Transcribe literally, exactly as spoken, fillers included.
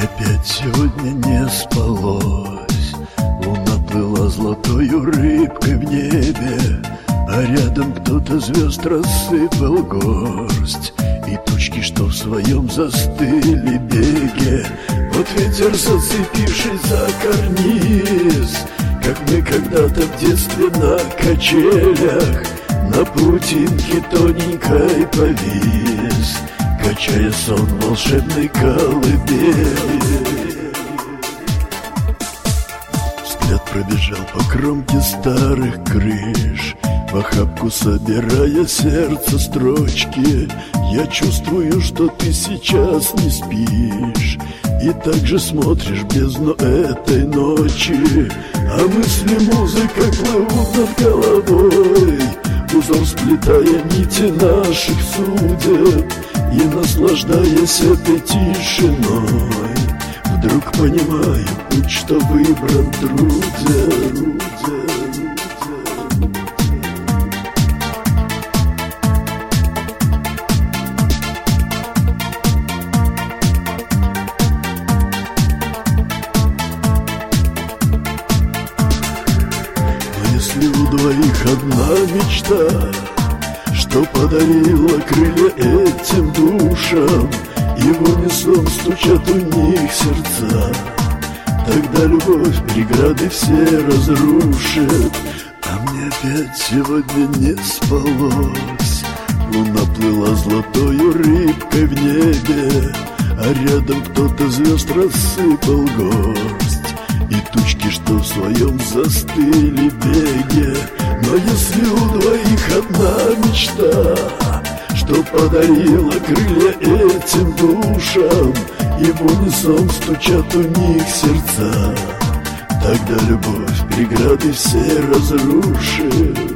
опять сегодня не спалось. Луна плыла золотою рыбкой в небе, а рядом кто-то звезд рассыпал горсть. И тучки, что в своем застыли беге. Вот ветер, зацепившись за карниз, как мы когда-то в детстве на качелях, на паутинке тоненькой повис, качая сон волшебной колыбели. Взгляд пробежал по кромке старых крыш, в охапку собирая сердце строчки. Я чувствую, что ты сейчас не спишь, и также смотришь в бездну этой ночи. А мысли музыка плывут над головой, узор сплетая нити наших судеб. И наслаждаясь этой тишиной, вдруг понимаю путь, что выбран трудя, трудя. Если у двоих одна мечта, что подарила крылья этим душам, и в унисон стучат у них сердца, тогда любовь преграды все разрушит. А мне опять сегодня не спалось. Луна плыла золотою рыбкой в небе, а рядом кто-то звезд рассыпал горсть. И тучки, что в своем застыли беге. Но если у двоих одна мечта, что подарила крылья этим душам, и в унисон стучат у них сердца, тогда любовь преграды все разрушит.